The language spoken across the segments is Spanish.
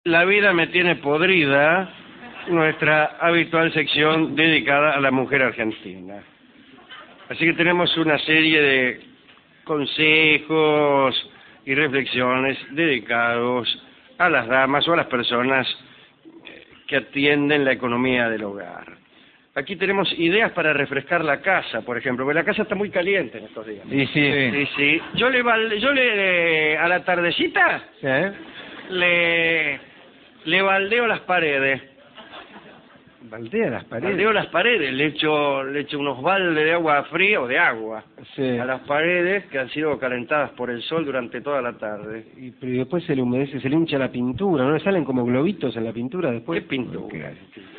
La vida me tiene podrida, nuestra habitual sección dedicada a la mujer argentina. Así que tenemos una serie de consejos y reflexiones dedicados a las damas o a las personas que atienden la economía del hogar. Aquí tenemos ideas para refrescar la casa, por ejemplo, porque la casa está muy caliente en estos días. Y sí. Sí. Yo le a la tardecita le baldeo las paredes. ¿Baldea las paredes? Baldeo las paredes, le echo unos baldes de agua fría o de agua a las paredes que han sido calentadas por el sol durante toda la tarde. Y después se le humedece, se le hincha la pintura, ¿no le salen como globitos en la pintura después? ¿Qué pintura?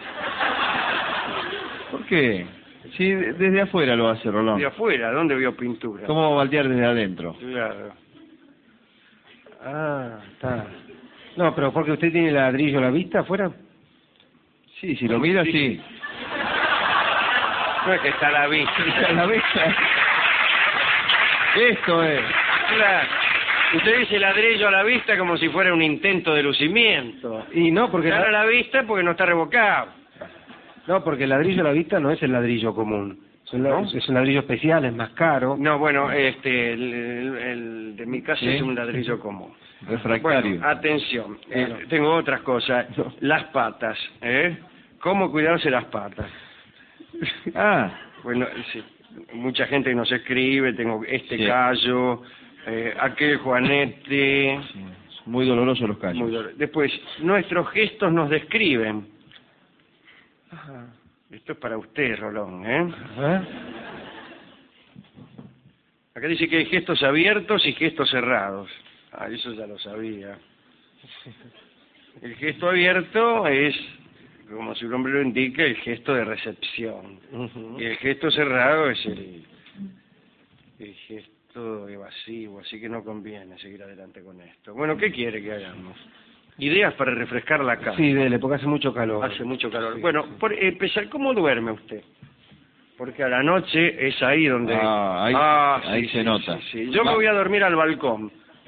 ¿Por qué? Sí, desde afuera lo hace Rolón. ¿De afuera? ¿Dónde vio pintura? ¿Cómo baldear desde adentro? Claro. Ah, está. No, pero porque usted tiene ladrillo a la vista afuera. Sí, si lo mira, sí. No es que está a la vista. Está a la vista. Esto es. Claro. Usted dice ladrillo a la vista como si fuera un intento de lucimiento. Y no, porque... Está a la vista porque no está revocado. No, porque el ladrillo a la vista no es el ladrillo común. Es un ladrillo especial, es más caro. No, bueno, el de mi casa ¿Sí? es un ladrillo común. Refractario. Bueno, atención, tengo otras cosas. Las patas, ¿Cómo cuidarse las patas? Bueno, sí, mucha gente nos escribe, tengo este callo, aquel juanete. Sí, muy dolorosos los callos. Después, nuestros gestos nos describen. Ajá. Esto es para usted, Rolón, Acá dice que hay gestos abiertos y gestos cerrados. Ah, eso ya lo sabía. El gesto abierto es, como su nombre lo indica, el gesto de recepción. Y el gesto cerrado es el gesto evasivo, así que no conviene seguir adelante con esto. Bueno, ¿qué quiere que hagamos? Ideas para refrescar la casa. Sí, dele, porque hace mucho calor. Hace mucho calor. Bueno, por empezar, ¿cómo duerme usted? Porque a la noche es ahí donde... ahí se nota. Sí. Yo me voy a dormir al balcón.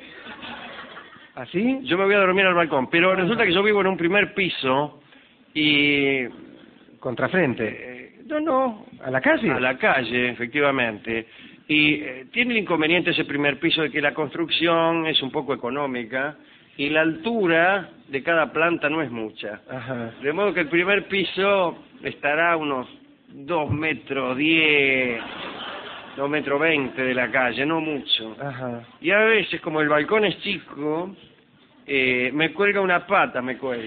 ¿Así? Yo me voy a dormir al balcón, pero resulta que yo vivo en un primer piso y... ¿Contrafrente? No. ¿A la calle? A la calle, efectivamente. Y tiene el inconveniente ese primer piso de que la construcción es un poco económica y la altura de cada planta no es mucha. Ajá. De modo que el primer piso estará a unos 2,10 metros, 2,20 metros de la calle, no mucho. Ajá. Y a veces, como el balcón es chico, me cuelga una pata,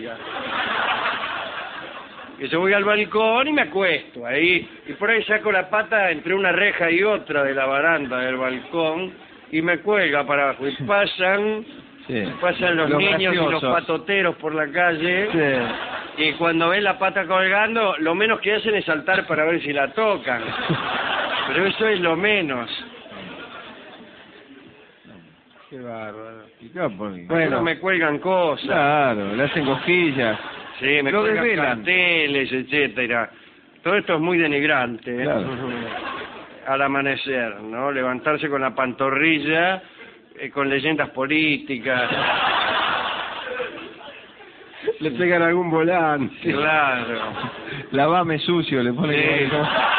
Y yo voy al balcón y me acuesto ahí, y por ahí saco la pata entre una reja y otra de la baranda del balcón, y me cuelga para abajo, y pasan los niños graciosos. y los patoteros por la calle, y cuando ven la pata colgando, lo menos que hacen es saltar para ver si la tocan. Pero eso es lo menos. Qué bárbaro. Bueno, me cuelgan cosas. Claro, le hacen cosquillas. Sí, me lo cuelgan desvelan. carteles, etcétera. Todo esto es muy denigrante. Claro. Al amanecer, ¿no? Levantarse con la pantorrilla, con leyendas políticas. Le pegan algún volante. Claro. Lavame sucio, le ponen. Sí.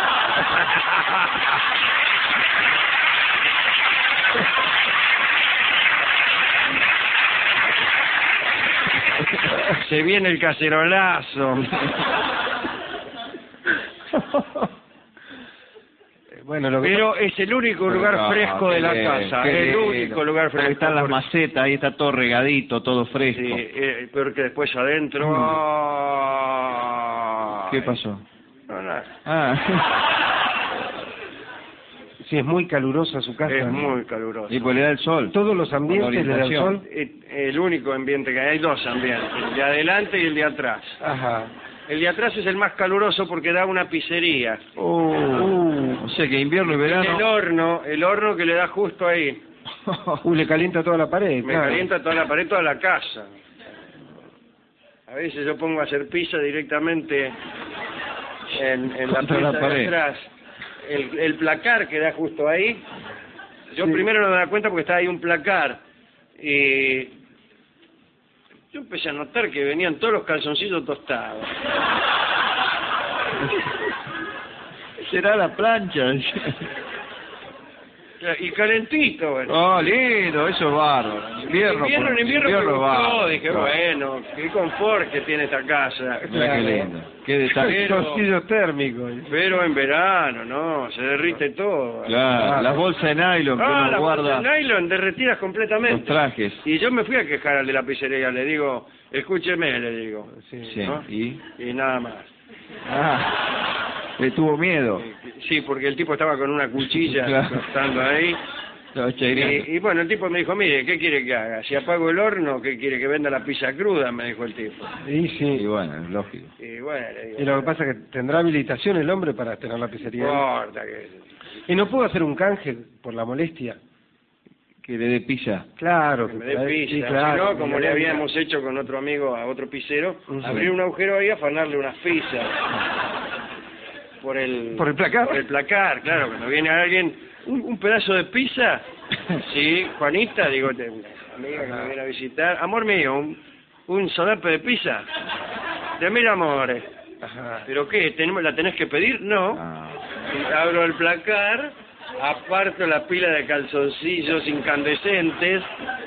Se viene el cacerolazo. Bueno, Pero es el único lugar fresco de la casa. El único lugar fresco. Ahí están las macetas, ahí está todo regadito, todo fresco. Sí, pero que después adentro... ¿Qué pasó? No, nada. Sí, es muy calurosa su casa. Es muy caluroso. Y pues le da el sol. Todos los ambientes le da el sol. El único ambiente que hay dos ambientes, el de adelante y el de atrás. Ajá. El de atrás es el más caluroso porque da una pizzería. O sea que invierno y verano. El horno que le da justo ahí. Le calienta toda la pared. Me calienta toda la pared, toda la casa. A veces yo pongo a hacer pizza directamente en la Contra la pieza de pared. atrás. El placar que da justo ahí. Yo primero no me da cuenta porque está ahí un placar. yo empecé a notar que venían todos los calzoncillos tostados. Será la plancha. Y calentito, bueno. Oh, lindo, eso es bárbaro. En invierno me gustó, bárbaro. dije, bueno, qué confort que tiene esta casa. Mira qué lindo. Qué detalle. Calzoncillos térmicos. Pero en verano, no, se derrite todo. Claro, las bolsas de nylon que uno las guarda. bolsas de nylon derretidas completamente. Los trajes. Y yo me fui a quejar al de la pizzería, le digo, escúcheme, le digo. Sí, ¿no? ¿y? Y nada más. Le tuvo miedo. Sí, porque el tipo estaba con una cuchilla cortando ahí. Y bueno, el tipo me dijo, mire, ¿qué quiere que haga? Si apago el horno, ¿qué quiere que venda la pizza cruda? Me dijo el tipo. Y sí. Y bueno, es lógico. Y bueno, le digo, Y lo que pasa es que tendrá habilitación el hombre para tener la pizzería. importa que... Y no pudo hacer un canje por la molestia. Que le dé pizza. Claro. Que me dé pizza. Sí, claro, Si no, como le habíamos hecho con otro amigo, a otro pizzero, Sí. abrir un agujero ahí y afanarle unas pizzas. Por el placar. Por el placar, claro. Cuando viene alguien, un pedazo de pizza. Sí, Juanita, digo, una amiga que me viene a visitar. Amor mío, un sodape de pizza. De 1000 amores. Ajá. ¿Pero qué? ¿La tenés que pedir? No. Y abro el placar, aparto la pila de calzoncillos incandescentes,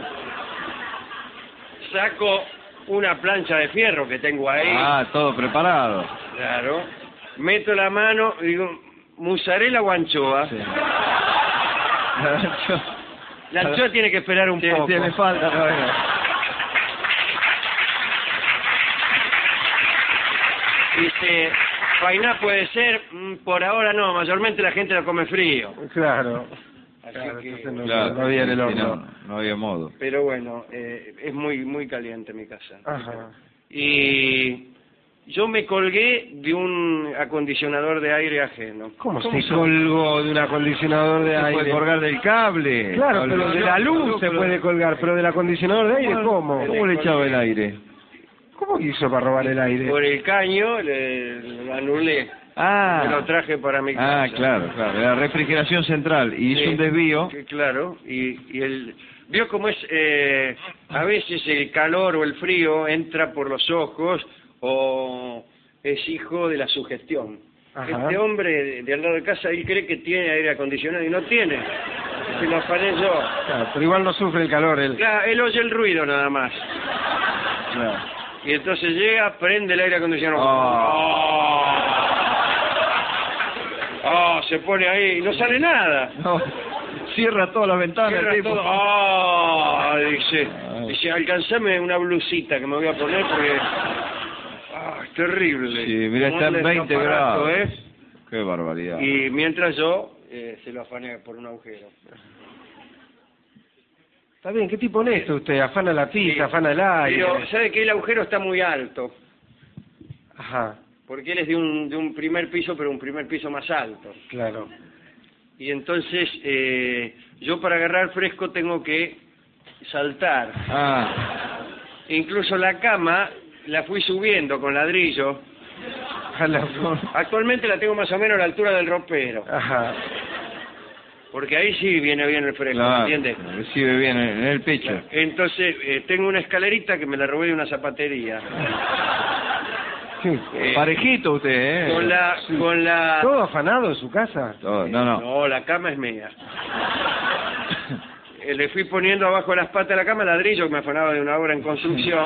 saco una plancha de fierro que tengo ahí. Todo preparado. Claro. Meto la mano y digo, ¿mozzarella o anchoa? Sí. La anchoa tiene que esperar un poco. Tiene falta, bueno. Dice, fainá puede ser, por ahora no, mayormente la gente lo come frío. Claro. Así Claro, que, entonces no, Claro, no había en el sí, horno. no había modo. pero bueno, es muy caliente mi casa. Ajá. Y yo me colgué de un acondicionador de aire ajeno. ¿Cómo se colgó de un acondicionador de Se aire? puede colgar del cable. Claro, pero de la luz se puede colgar, pero del acondicionador de aire, ¿cómo? ¿Cómo le echaba el aire? ¿Cómo hizo para robar el aire? Por el caño lo anulé. Me lo traje para mi casa. Claro, la refrigeración central. Y hizo Sí, un desvío. claro, y el... Vio cómo es, a veces el calor o el frío entra por los ojos o es hijo de la sugestión. Ajá. Este hombre de al lado de casa, él cree que tiene aire acondicionado y no tiene. Se lo afané yo. Claro, pero igual no sufre el calor él. Claro, él oye el ruido nada más. Claro. Y entonces llega, prende el aire acondicionado. Se pone ahí y no sale nada. No, cierra todas las ventanas. Cierra el tipo. todo. Dice, alcanzame una blusita que me voy a poner porque... es terrible. Sí, mira, está en 20 grados. ¿Eh? Qué barbaridad. Y mientras yo se lo afané por un agujero. Está bien, ¿qué tipo honesto usted? Afana la pizza, Sí, afana el aire. Pero, ¿sabe que el agujero está muy alto? Ajá, Porque él es de un primer piso, pero un primer piso más alto. claro. Y entonces, yo para agarrar fresco tengo que saltar. Incluso la cama la fui subiendo con ladrillo. Actualmente la tengo más o menos a la altura del ropero. Ajá. Porque ahí sí viene bien el fresco, Claro, ¿me entiende? recibe bien en el pecho. Entonces, tengo una escalerita que me la robé de una zapatería. Sí. Parejito usted, ¿eh? Con la... ¿Todo afanado en su casa? Todo, no. No, la cama es mía. Le fui poniendo abajo las patas de la cama ladrillo que me afanaba de una obra en construcción.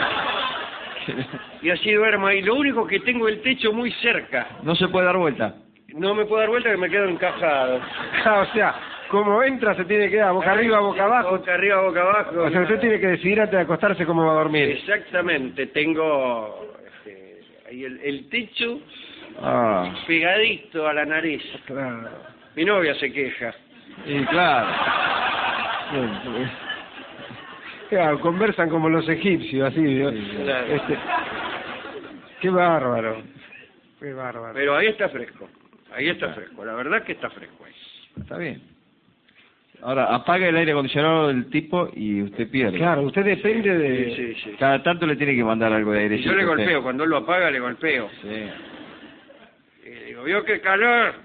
Y así duermo ahí. Lo único que tengo el techo muy cerca. No se puede dar vuelta. No me puedo dar vuelta que me quedo encajado. O sea, como entra se tiene que dar boca arriba, boca abajo. Boca arriba, boca abajo. O sea, usted tiene que decidir antes de acostarse cómo va a dormir. Exactamente. Tengo ahí el techo Ah, pegadito a la nariz. Claro. Mi novia se queja. y claro. Claro, conversan como los egipcios, así. ¿no? Claro. Qué bárbaro. Qué bárbaro. Pero ahí está fresco. Ahí está fresco. La verdad que está fresco ahí. Está bien. Ahora, apaga el aire acondicionado del tipo y usted pierde. Claro, usted depende de... Sí. Cada tanto le tiene que mandar algo de aire. Y yo le golpeo. Cuando él lo apaga, le golpeo. Sí. Y le digo, ¿vio qué calor?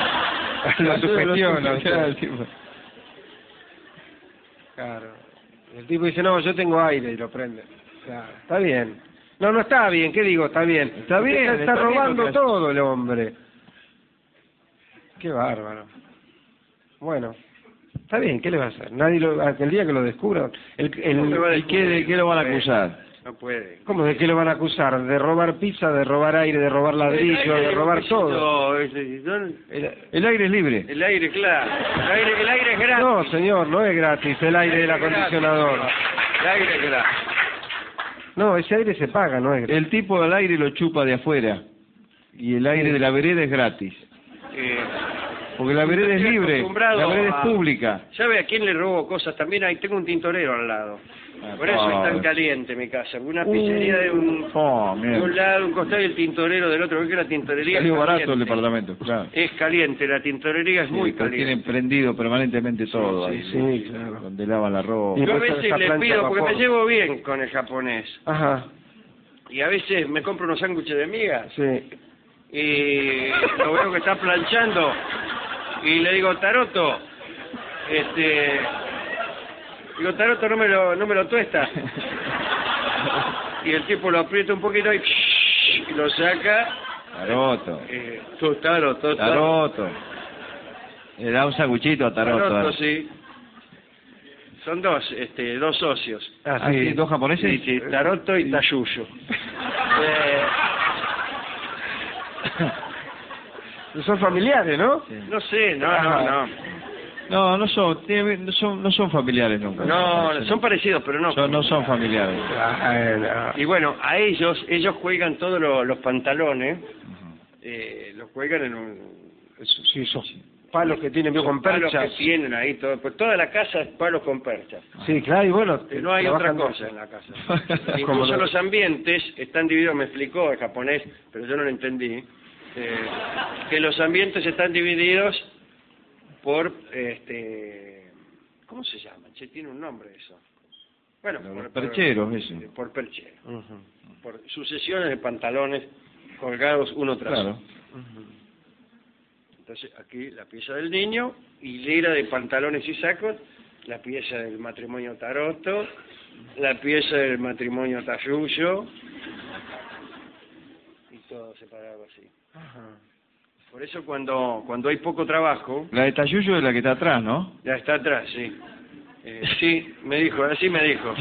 Lo sugestiona, Claro, claro. el tipo. Claro. El tipo dice, no, yo tengo aire y lo prende. Claro, está bien. No, no está bien, ¿qué digo? Está bien. Está bien, Está está bien robando lo que hace. todo el hombre. Qué bárbaro. Bueno, está bien, ¿qué le va a hacer? Nadie hasta el día que lo descubra. No me va a ¿Y de qué lo van a acusar? No puede. ¿Cómo de qué lo van a acusar? ¿De robar pizza, de robar aire, de robar ladrillo, de robar todo? El aire es libre. El aire, claro. El aire es gratis. No, señor, no es gratis el aire del acondicionador. El aire es gratis. No, ese aire se paga, no es gratis. El tipo del aire lo chupa de afuera. Y el aire de la vereda es gratis. Porque la vereda es Estoy libre, acostumbrado la vereda es a- pública. ¿Sabe a quién le robo cosas? También ahí tengo un tintorero al lado. Por eso es tan caliente mi casa. Una pizzería de un lado, un costado y el tintorero del otro. Porque la tintorería Salió es barato caliente. el departamento, claro. Es caliente, la tintorería es Sí, muy pero caliente. tienen prendido permanentemente todo ahí. Sí, claro. Donde lavan la ropa. Y Yo a después veces esa le plancha pido, a porque me vapor. llevo bien con el japonés. Ajá, Y a veces me compro unos sándwiches de migas sí. y lo veo que está planchando y le digo, Taroto, digo, Taroto, no me lo tuesta. Y el tipo lo aprieta un poquito y lo saca. Taroto. Taroto. Taroto. Le da un sanguchito a Taroto. Taroto, sí. Son dos socios. Ah, sí, ¿dos japoneses? Sí, sí, Taroto y Tayuyo. Son familiares, ¿no? No sé, no. No son familiares nunca. No, son parecidos, pero no. No son familiares. Y bueno, a ellos cuelgan todos los pantalones, los cuelgan en un... Sí, son palos que tienen con palos perchas. que tienen ahí, pues toda la casa es palos con perchas. Sí, claro, y bueno... No hay otra trabajan- cosa en la casa. Como Incluso lo- los ambientes están divididos, me explicó el japonés, pero yo no lo entendí, que los ambientes están divididos por, ¿cómo se llama? Che, tiene un nombre eso. Bueno, Los percheros, eso. por percheros. Ujú. Por sucesiones de pantalones colgados uno tras Claro. otro. Entonces, aquí la pieza del niño, hilera de pantalones y sacos, la pieza del matrimonio Taroto, la pieza del matrimonio Tayuyo, y todo separado así. Por eso cuando hay poco trabajo, La de Tayuyo es la que está atrás, ¿no? ya está atrás, sí. Sí, me dijo, así me dijo.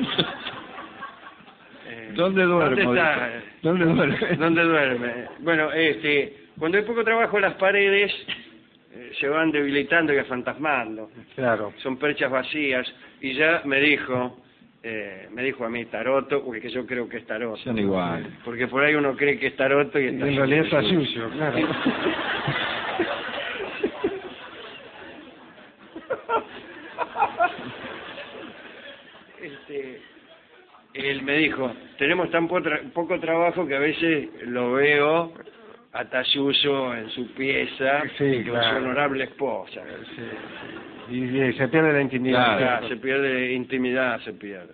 ¿Dónde duerme? ¿Dónde está? ¿Dónde duerme? ¿Dónde duerme? Bueno, cuando hay poco trabajo las paredes se van debilitando y afantasmando. Claro. Son perchas vacías y ya me dijo a mí Taroto, porque yo creo que es Taroto. Son iguales. Porque por ahí uno cree que es Taroto y Y está en realidad está sucio, claro. Él me dijo, tenemos tan poco trabajo que a veces lo veo a Tayuyo en su pieza Sí, con claro. su honorable esposa. Y se pierde la intimidad. Claro, se pierde intimidad, se pierde.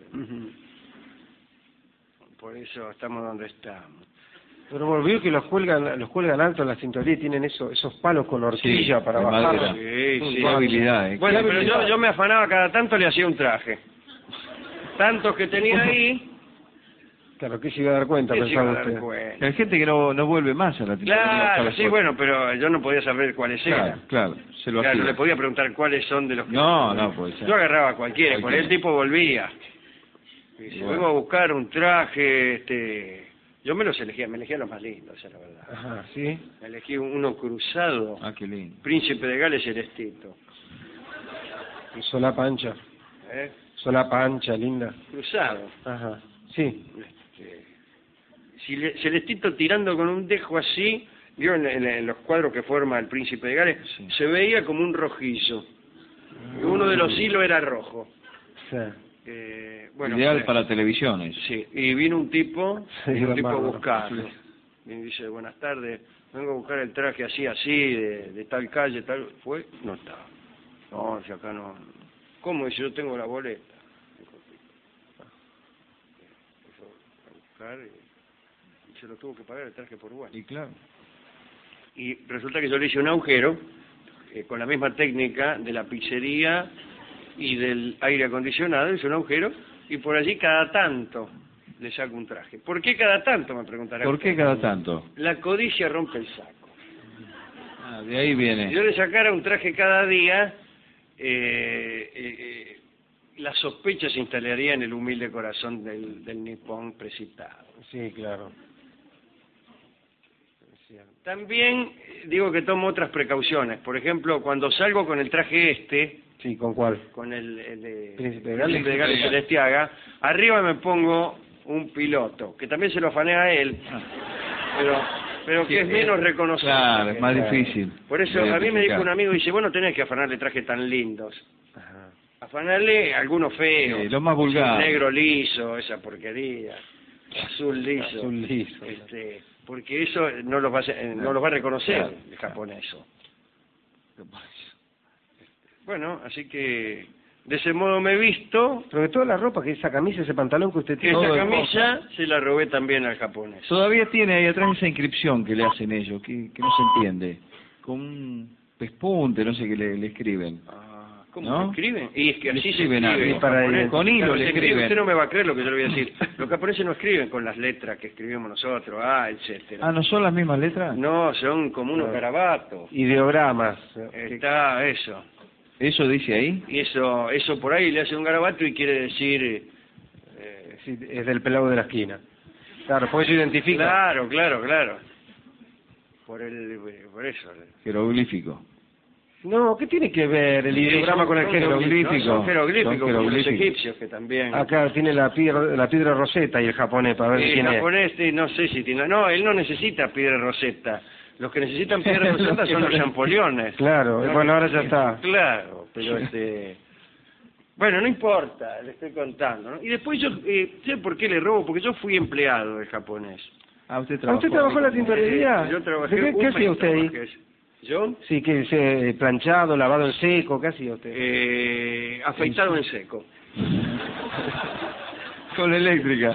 Por eso estamos donde estamos. Pero volvió que los cuelgan alto en la cinturía y tienen esos palos con horquilla Sí, para de bajar. madera. Sí, Qué habilidad, Bueno, Qué pero habilidad. yo me afanaba cada tanto, le hacía un traje. Tantos que tenía ahí, Claro, que se iba a dar cuenta, ¿qué se iba a pensaba dar usted. cuenta? Hay gente que no vuelve más a la tintorería. Claro, sí, bueno, pero yo no podía saber cuáles eran. Claro, se lo Claro, no hacía. le podía preguntar cuáles son de los que... No, puede ser. Yo agarraba a cualquiera, por el tipo volvía. Y si Bueno. vengo a buscar un traje, yo me elegía los más lindos, esa es la verdad. Ajá, ¿sí? Me elegí uno cruzado, Ah, qué lindo. Príncipe de Gales Celestito. Y solapa ancha. ¿Eh? Solapa ancha, linda. Cruzado. Ajá, sí. Celestito tirando con un dejo así, vio en los cuadros que forma el Príncipe de Gales, Sí. se veía como un rojizo. Y uno de los hilos era rojo. Sí. Bueno, Ideal para televisiones. Sí, y vino un tipo, Sí, vino un tipo a bárbaro. buscarlo. Y dice, buenas tardes, vengo a buscar el traje así, de tal calle, tal... Fue, no estaba. No, si acá no... ¿Cómo? Dice, yo tengo la boleta. Dijo, fue a buscar y se lo tuvo que pagar el traje por bueno. Y claro. Y resulta que yo le hice un agujero con la misma técnica de la pizzería y del aire acondicionado, hizo un agujero, y por allí cada tanto le saco un traje. ¿Por qué cada tanto, me preguntará? ¿Por qué cada tanto? La codicia rompe el saco. Ah, de ahí Si viene. yo le sacara un traje cada día, la sospecha se instalaría en el humilde corazón del nipón precipitado. Sí, claro. También digo que tomo otras precauciones. Por ejemplo, cuando salgo con el traje Sí, ¿con cuál? con el de Príncipe de Gales. Príncipe de Gales Celestiaga, arriba me pongo un piloto, que también se lo afané a él, pero que es menos reconocible. Claro, es más difícil. Por eso de a mí me dijo identificar. un amigo, dice, vos no tenés que afanarle trajes tan lindos. Ajá. Afanarle algunos feos. Sí, lo más vulgar. Negro liso, esa porquería. Azul liso. Azul liso. Porque eso no los va a reconocer Claro. el japonés. Bueno, así que de ese modo me he visto. Pero de toda la ropa, que esa camisa, ese pantalón que usted tiene... Esa Todo camisa se la robé también al japonés. Todavía tiene ahí atrás esa inscripción que le hacen ellos, que no se entiende. Con un pespunte, no sé qué le escriben. ¿Cómo ¿No? se escriben? Y es que Le así se escriben escribe. algo. en Para japonés. con hilo Claro, le se escribe. escriben. Usted no me va a creer lo que yo le voy a decir. Los japoneses no escriben con las letras que escribimos nosotros, etcétera. Ah, ¿no son las mismas letras? No, son como unos garabatos. Ideogramas. Está eso. ¿Eso dice ahí? Y eso por ahí le hace un garabato y quiere decir... Sí, es del pelado de la esquina. Claro, pues eso identifica. Claro. Por eso. Jeroglífico. No, ¿qué tiene que ver el ideograma con el jeroglífico? Son jeroglíficos, Son como los jeroglíficos. egipcios que también... Ah, claro, tiene la piedra roseta y el japonés para ver El quién japonés, no sé si tiene... No, él no necesita piedra roseta. Los que necesitan piedra roseta son los champoleones. es. Claro, bueno, ahora ya está. Claro, pero Bueno, no importa, le estoy contando, ¿no? Y después yo, ¿sé por qué le robo? Porque yo fui empleado del japonés. Ah, usted ¿Ah, trabajó. usted trabajó en la tintorería? Yo trabajé ¿Qué un hacía mes, usted ahí? trabajé. ¿Yo? Sí, que planchado, lavado en seco, ¿qué hacía usted? Afeitado en seco. Con eléctrica.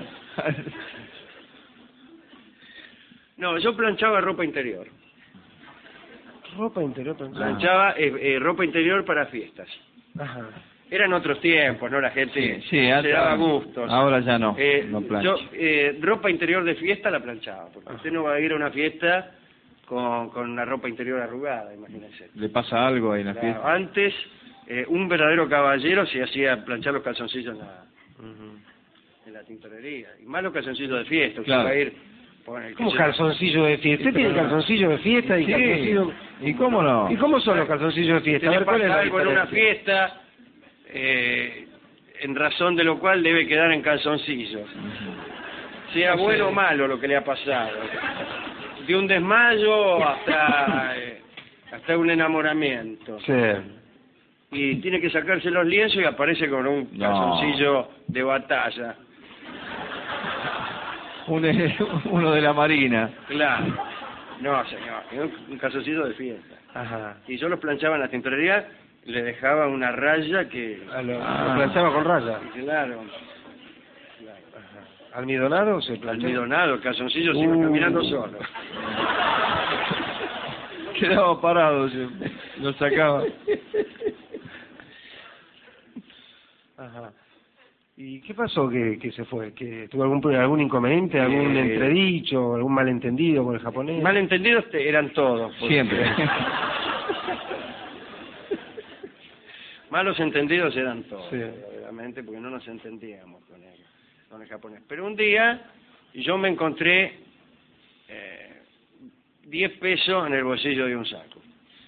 No, yo planchaba ropa interior. Ropa interior, Planchaba ropa interior para fiestas. Ajá. Eran otros tiempos, ¿no? La gente Sí, se hasta- daba gustos. Ahora ya no, no plancha. Yo, ropa interior de fiesta la planchaba, porque usted no va a ir a una fiesta con una ropa interior arrugada, imagínese. ¿Le pasa algo ahí en la Claro, fiesta? antes, un verdadero caballero se hacía planchar los calzoncillos en la tintorería. Y más los calzoncillos de fiesta. Usted Claro. va a ir... el ¿Cómo que calzoncillo de fiesta? ¿Usted tiene calzoncillo de fiesta y Sí. calzoncillo...? ¿Y cómo no? ¿Y cómo son los calzoncillos de se fiesta? A le ver, ¿cuál es pasa la algo en una diferencia? fiesta, en razón de lo cual debe quedar en calzoncillos. Sea bueno o malo lo que le ha pasado. De un desmayo hasta un enamoramiento. Sí. Y tiene que sacarse los lienzos y aparece con un No. calzoncillo de batalla. Uno de la Marina. Claro. No, señor, un calzoncillo de fiesta. Ajá. Y yo los planchaba en la tintorería, le dejaba una raya que... Lo planchaba con raya. Claro. ¿Almidonado o se planchaba? Almidonado, el calzoncillo se iba caminando solo. Quedaba parado, lo sacaba. Ajá. ¿Y qué pasó que se fue? ¿Que tuvo algún inconveniente, algún entredicho, algún malentendido con el japonés? Malentendidos eran todos. porque- Siempre. Malos entendidos eran todos, Sí. obviamente, porque no nos entendíamos con el japonés. Pero un día yo me encontré 10 pesos en el bolsillo de un saco.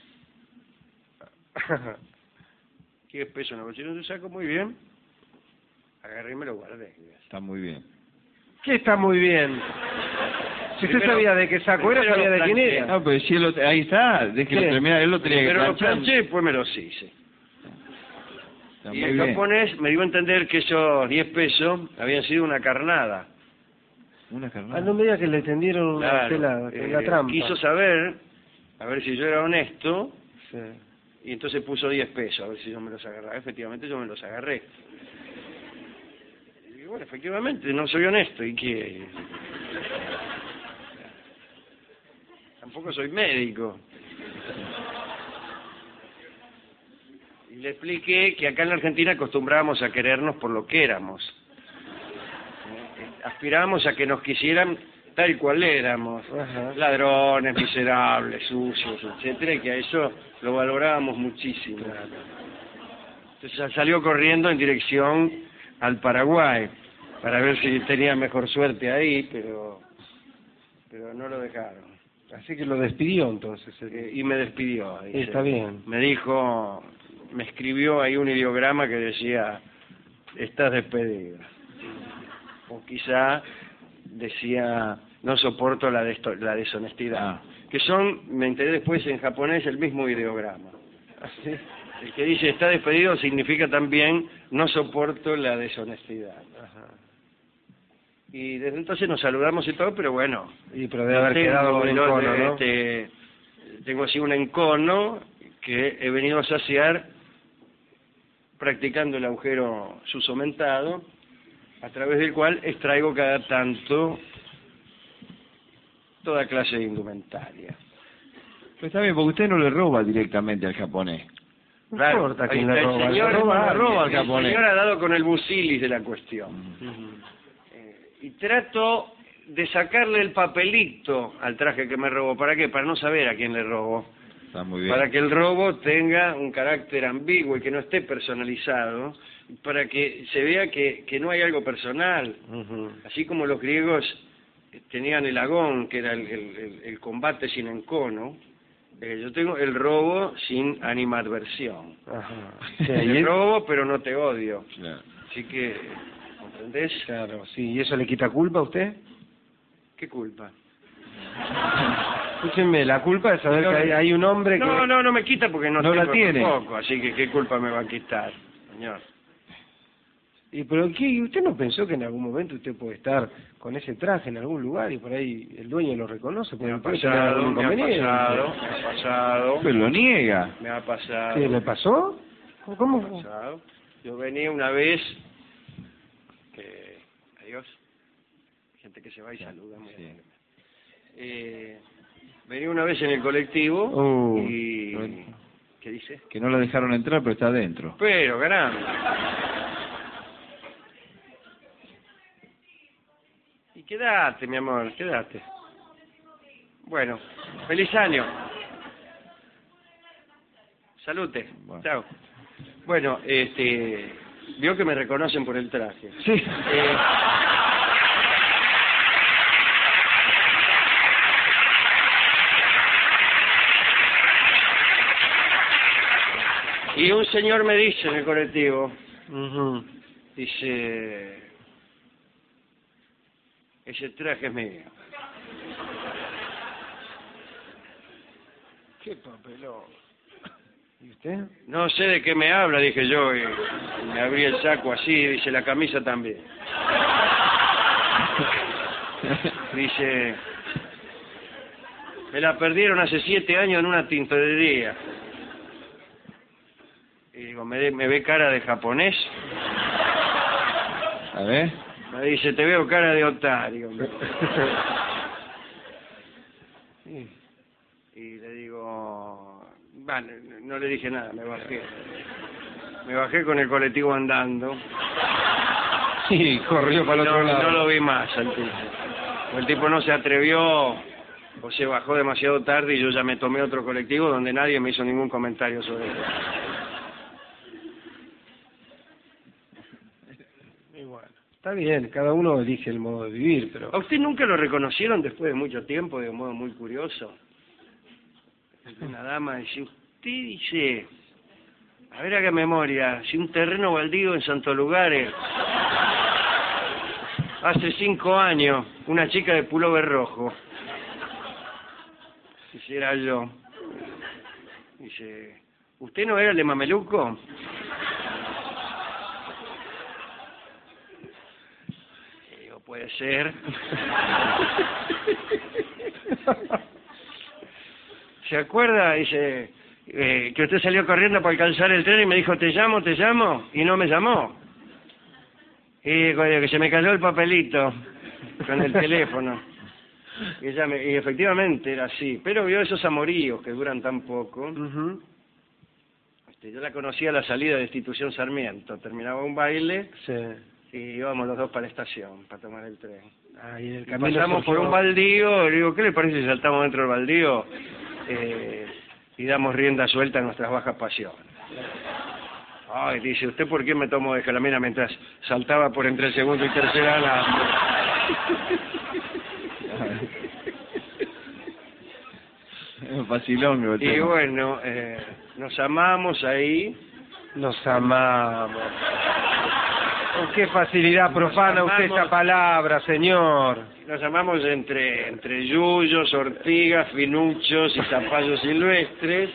10 pesos en el bolsillo de un saco, muy bien. Agarré y me lo guardé. Está muy bien. ¿Qué está muy bien? Si usted Primero- sabía de qué saco era, primero sabía lo de quién planché. era. Ah, pues si ahí está, déjelo ¿Qué? terminar, él lo tenía que Pero lo planchar. planché y después me los hice. Está Y muy el bien. japonés me dio a entender que esos 10 pesos habían sido una carnada. Una carnada. Ah, no me diga que le tendieron una Claro, tela, la trampa. quiso saber, a ver si yo era honesto, Sí. y entonces puso 10 pesos, a ver si yo me los agarraba. Efectivamente yo me los agarré. Y bueno, efectivamente, no soy honesto, ¿y qué? Tampoco soy médico. Y Y le expliqué que acá en la Argentina acostumbrábamos a querernos por lo que éramos. Aspirábamos a que nos quisieran tal cual éramos, ladrones, miserables, sucios, etcétera, y que a eso lo valorábamos muchísimo. Entonces salió corriendo en dirección al Paraguay para ver si tenía mejor suerte ahí, pero no lo dejaron. Así que lo despidió entonces. Y me despidió. Sí, está bien. Me dijo, me escribió ahí un ideograma que decía, estás despedido. O quizá decía, no soporto la deshonestidad. Que son, me enteré después en japonés, el mismo ideograma. ¿Así? El que dice está despedido significa también no soporto la deshonestidad. Ajá. Y desde entonces nos saludamos y todo, pero bueno. Pero debe haber quedado un encono, ¿no? Tengo así un encono que he venido a saciar practicando el agujero susomentado, a través del cual extraigo cada tanto toda clase de indumentaria. Pues está bien, porque usted no le roba directamente al japonés. No importa quién le roba. El señor, roba al japonés. El señor ha dado con el busilis de la cuestión. Y trato de sacarle el papelito al traje que me robó. ¿Para qué? Para no saber a quién le robó. Está muy bien. Para que el robo tenga un carácter ambiguo y que no esté personalizado, para que se vea que no hay algo personal. Así como los griegos tenían el agón, que era el combate sin encono, yo tengo el robo sin animadversión. El robo, pero no te odio. Claro. Así que, ¿entendés? Claro, sí. ¿Y eso le quita culpa a usted? ¿Qué culpa? Escúchenme, la culpa es saber que hay un hombre que... No me quita porque no la tengo tiene. tampoco, así que ¿qué culpa me va a quitar, señor? ¿Pero usted no pensó que en algún momento usted puede estar con ese traje en algún lugar y por ahí el dueño lo reconoce? Me ha pasado. Pero lo niega. Me ha pasado. ¿Qué le pasó? ¿Cómo? Me ha pasado. Yo venía una vez, adiós, gente que se va y saluda. Venía una vez en el colectivo y... ¿Qué dice? Que no lo dejaron entrar, pero está adentro. Pero, grande. Y quédate, mi amor, quédate. Bueno, feliz año. Salute. Bueno. Chao. Bueno, vio que me reconocen por el traje. Sí. Y un señor me dice en el colectivo, dice, ese traje es mío. ¿Qué papelón? ¿Y usted? No sé de qué me habla, dije yo, y me abrí el saco así, dice, la camisa también. Dice, me la perdieron hace 7 años en una tintorería. Y digo, ¿me ve cara de japonés? A ver. Me dice, te veo cara de otario. Y le digo, bueno, no le dije nada, me bajé. Me bajé con el colectivo andando. Sí, corrió para el otro lado. No lo vi más al tipo. El tipo no se atrevió o se bajó demasiado tarde y yo ya me tomé otro colectivo donde nadie me hizo ningún comentario sobre eso. Está bien, cada uno elige el modo de vivir, pero... ¿A usted nunca lo reconocieron después de mucho tiempo, de un modo muy curioso? Una dama dice, usted dice, a ver haga memoria, si un terreno baldío en Santo Lugares, hace 5 años, una chica de pullover rojo, dice, era yo. Dice, ¿usted no era el de Mameluco? Puede ser. ¿Se acuerda? Dice, que usted salió corriendo para alcanzar el tren y me dijo, te llamo, y no me llamó. Y que se me cayó el papelito con el teléfono. Y efectivamente era así. Pero vio esos amoríos que duran tan poco. Yo la conocía a la salida de Institución Sarmiento. Terminaba un baile Sí. y íbamos los dos para la estación, para tomar el tren. Ah, y en el Y camino pasamos por surgió- un baldío, le digo, ¿qué le parece si saltamos dentro del baldío y damos rienda suelta a nuestras bajas pasiones? Ay, dice, ¿usted por qué me tomó de calamina mientras saltaba por entre el segundo y tercer ala? Facilongo. el Y tema. bueno, nos amamos ahí. Nos amamos. Con qué facilidad profana usted amamos. esa palabra, señor. Nos amamos entre yuyos, ortigas, finuchos y zapallos silvestres.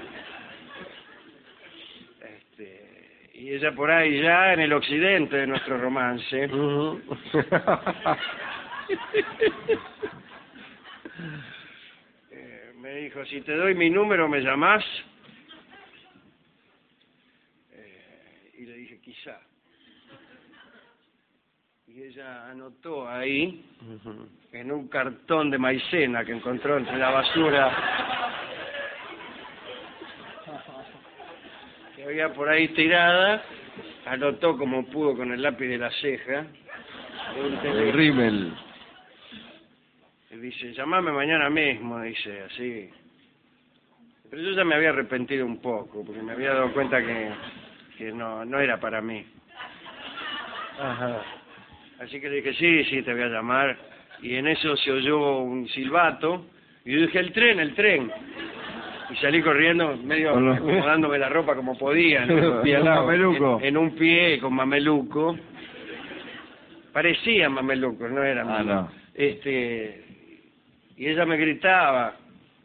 Y ella por ahí ya en el occidente de nuestro romance. Ujú. Me dijo, si te doy mi número, ¿me llamás? Y le dije, quizá. Y ella anotó ahí, Ujú. en un cartón de maicena que encontró entre la basura que había por ahí tirada, anotó como pudo con el lápiz de la ceja. El rímel. Y dice, llamame mañana mismo, dice, así. Pero yo ya me había arrepentido un poco, porque me había dado cuenta que no era para mí. Ajá. Así que le dije, sí, te voy a llamar. Y en eso se oyó un silbato, y yo dije, el tren. Y salí corriendo, medio Con los- acomodándome la ropa como podía, ¿no? Con mameluco. En un pie con mameluco. Parecían mamelucos, no eran Ah, no. Y ella me gritaba,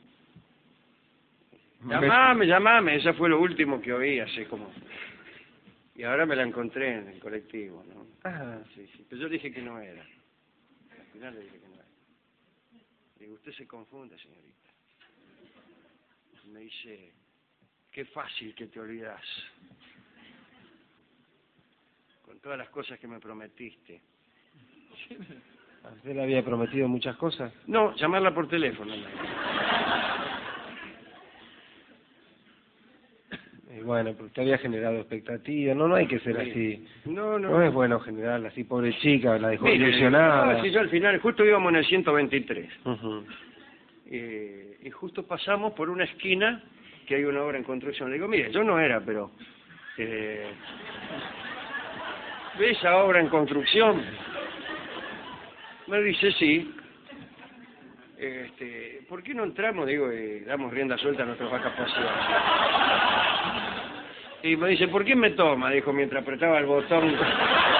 llamame, eso fue lo último que oí, así como... Y ahora me la encontré en el colectivo, ¿no? Ah, Sí, pero yo dije que no era. Al final le dije que no era. Le digo, usted se confunde, señorita. Me dice, qué fácil que te olvidás. Con todas las cosas que me prometiste. ¿a usted le había prometido muchas cosas? No, llamarla por teléfono. Y bueno, pero usted había generado expectativas. No hay que ser Sí. así. No. No es bueno generarla así, pobre chica, la dejó Mire, ilusionada. no, si yo al final, justo íbamos en el 123. Ujú. Y justo pasamos por una esquina que hay una obra en construcción. Le digo, mire, yo no era, pero... ¿ve esa obra en construcción? Me dice, sí. ¿Por qué no entramos? Digo, y damos rienda suelta a nuestras vacas pasiones. Y me dice, ¿por qué me toma? Dijo, mientras apretaba el botón